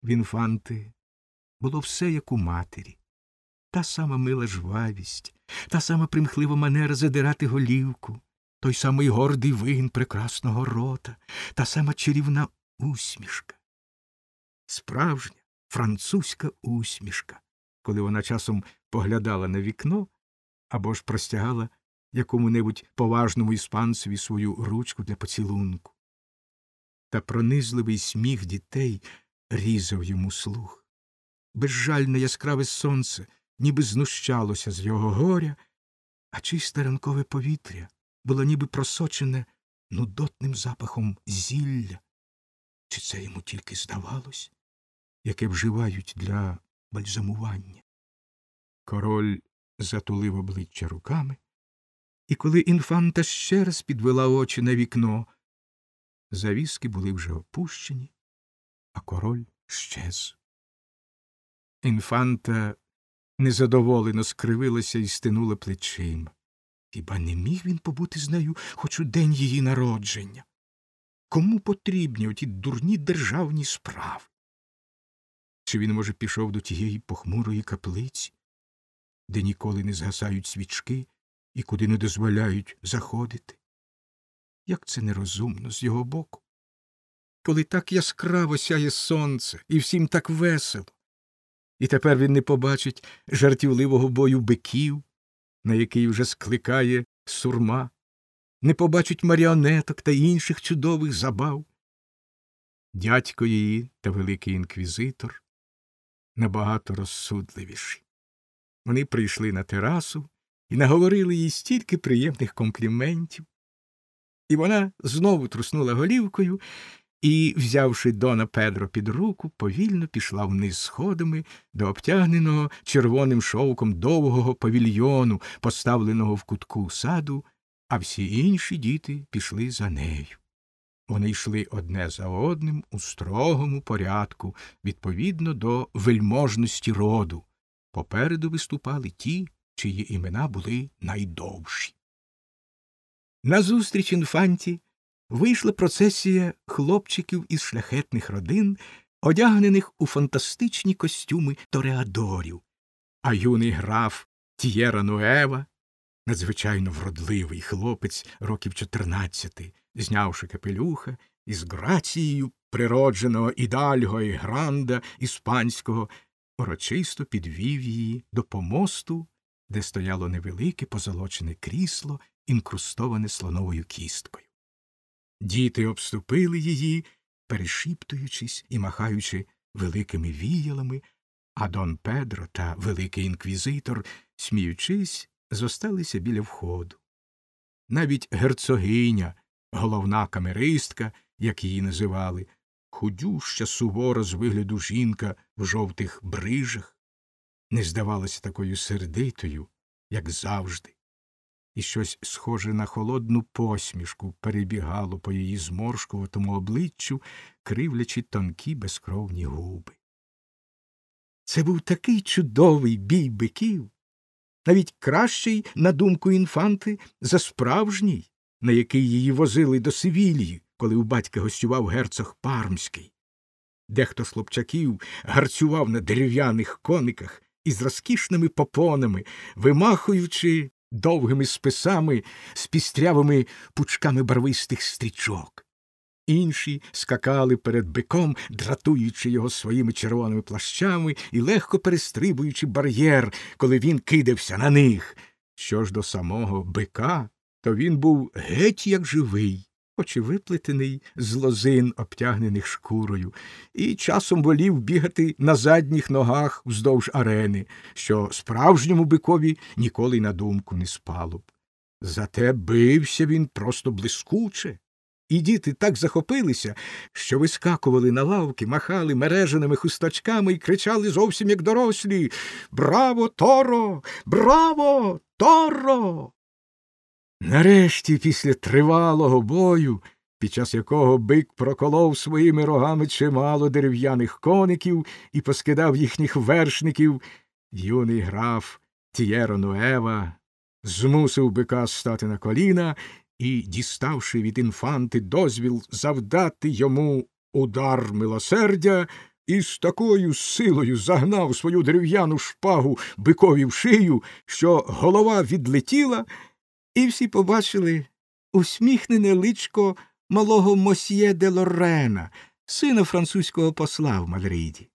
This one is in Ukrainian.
В інфанти було все, як у матері. Та сама мила жвавість, та сама примхлива манера задирати голівку, той самий гордий вигін прекрасного рота, та сама чарівна усмішка. Справжня французька усмішка, коли вона часом поглядала на вікно або ж простягала якому-небудь поважному іспанцеві свою ручку для поцілунку. Та пронизливий сміх дітей різав йому слух. Безжальне яскраве сонце ніби знущалося з його горя, а чисте ранкове повітря було ніби просочене нудотним запахом зілля. Чи це йому тільки здавалось, яке вживають для бальзамування? Король затулив обличчя руками, і коли інфанта ще раз підвела очі на вікно, завіски були вже опущені, а король щез. Інфанта незадоволено скривилася і стинула плечима. Хіба не міг він побути з нею хоч у день її народження? Кому потрібні оті дурні державні справи? Чи він, може, пішов до тієї похмурої каплиці, де ніколи не згасають свічки і куди не дозволяють заходити? Як це нерозумно з його боку, коли так яскраво сяє сонце і всім так весело. І тепер він не побачить жартівливого бою биків, на який вже скликає сурма, не побачить маріонеток та інших чудових забав. Дядько її та великий інквізитор набагато розсудливіші. Вони прийшли на терасу і наговорили їй стільки приємних компліментів. І вона знову труснула голівкою і, взявши Дона Педро під руку, повільно пішла вниз сходами до обтягненого червоним шовком довгого павільйону, поставленого в кутку саду, а всі інші діти пішли за нею. Вони йшли одне за одним у строгому порядку, відповідно до вельможності роду. Попереду виступали ті, чиї імена були найдовші. Назустріч інфанті вийшла процесія хлопчиків із шляхетних родин, одягнених у фантастичні костюми тореадорів, а юний граф Т'єра Нуева, надзвичайно вродливий хлопець років 14, знявши капелюха, із грацією природженого ідальго і гранда іспанського, урочисто підвів її до помосту, де стояло невелике позолочене крісло, інкрустоване слоновою кісткою. Діти обступили її, перешіптуючись і махаючи великими віялами, а Дон Педро та великий інквізитор, сміючись, зосталися біля входу. Навіть герцогиня, головна камеристка, як її називали, худюща, сувора з вигляду жінка в жовтих брижах, не здавалася такою сердитою, як завжди, і щось схоже на холодну посмішку перебігало по її зморшкуватому обличчю, кривлячи тонкі безкровні губи. Це був такий чудовий бій биків, навіть кращий, на думку інфанти, за справжній, на який її возили до Севільї, коли у батька гостював герцог Пармський. Дехто з хлопчаків гарцював на дерев'яних кониках із розкішними попонами, вимахуючи довгими списами з пістрявими пучками барвистих стрічок. Інші скакали перед биком, дратуючи його своїми червоними плащами і легко перестрибуючи бар'єр, коли він кидався на них. Що ж до самого бика, то він був геть як живий, хоч і виплетений з лозин, обтягнених шкурою, і часом волів бігати на задніх ногах вздовж арени, що справжньому бикові ніколи й на думку не спало б. Зате бився він просто блискуче. І діти так захопилися, що вискакували на лавки, махали мереженими хусточками і кричали зовсім як дорослі: «Браво, Торо! Браво, Торо!» Нарешті, після тривалого бою, під час якого бик проколов своїми рогами чимало дерев'яних коників і поскидав їхніх вершників, юний граф Т'єра Нуева змусив бика стати на коліна і, діставши від інфанти дозвіл завдати йому удар милосердя, і з такою силою загнав свою дерев'яну шпагу бикові в шию, що голова відлетіла, і всі побачили усміхнене личко малого мосьє де Лоррена, сина французького посла в Мадриді.